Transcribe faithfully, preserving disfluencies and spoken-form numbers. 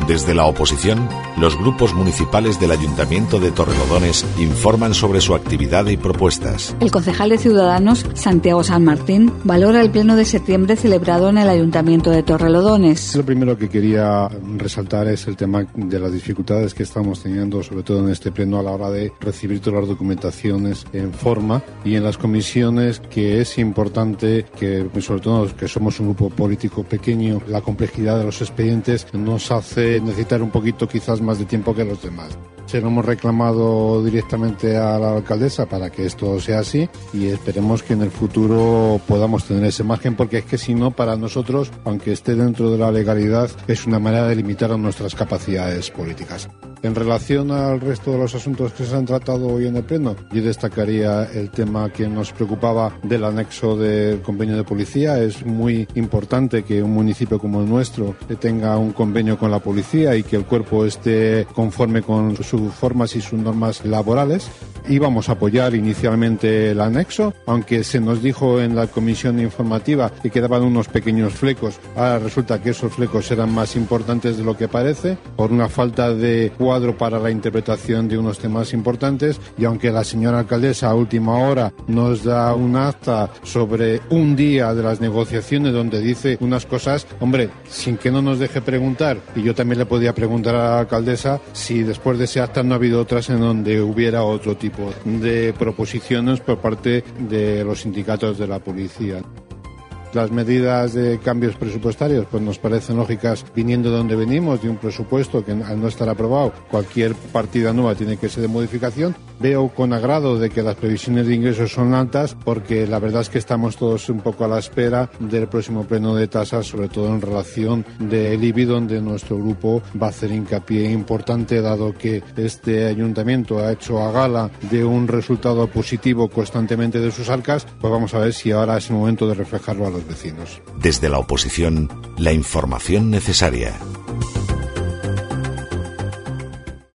Desde la oposición, los grupos municipales del Ayuntamiento de Torrelodones informan sobre su actividad y propuestas. El concejal de Ciudadanos, Santiago San Martín, valora el pleno de septiembre celebrado en el Ayuntamiento de Torrelodones. Lo primero que quería resaltar es el tema de las dificultades que estamos teniendo, sobre todo en este pleno, a la hora de recibir todas las documentaciones en forma y en las comisiones, que es importante que, sobre todo que somos un grupo político pequeño, la complejidad de los expedientes nos hace necesitar un poquito quizás más de tiempo que los demás. Se lo hemos reclamado directamente a la alcaldesa para que esto sea así y esperemos que en el futuro podamos tener ese margen, porque es que si no, para nosotros, aunque esté dentro de la legalidad, es una manera de limitar nuestras capacidades políticas. En relación al resto de los asuntos que se han tratado hoy en el pleno, yo destacaría el tema que nos preocupaba del anexo del convenio de policía. Es muy importante que un municipio como el nuestro tenga un convenio con la policía y que el cuerpo esté conforme con sus formas y sus normas laborales. Íbamos a apoyar inicialmente el anexo, aunque se nos dijo en la comisión informativa que quedaban unos pequeños flecos. Ahora resulta que esos flecos eran más importantes de lo que parece, por una falta de cuadro para la interpretación de unos temas importantes, y aunque la señora alcaldesa a última hora nos da un acta sobre un día de las negociaciones donde dice unas cosas, hombre, sin que no nos deje preguntar, y yo también le podía preguntar a la alcaldesa si después de ese acta no ha habido otras en donde hubiera otro tipo de proposiciones por parte de los sindicatos de la policía. Las medidas de cambios presupuestarios pues nos parecen lógicas viniendo de donde venimos, de un presupuesto que al no estar aprobado cualquier partida nueva tiene que ser de modificación. Veo con agrado de que las previsiones de ingresos son altas, porque la verdad es que estamos todos un poco a la espera del próximo pleno de tasas, sobre todo en relación del I B I, donde nuestro grupo va a hacer hincapié importante, dado que este ayuntamiento ha hecho a gala de un resultado positivo constantemente de sus arcas. Pues vamos a ver si ahora es el momento de reflejarlo a los vecinos. Desde la oposición, la información necesaria.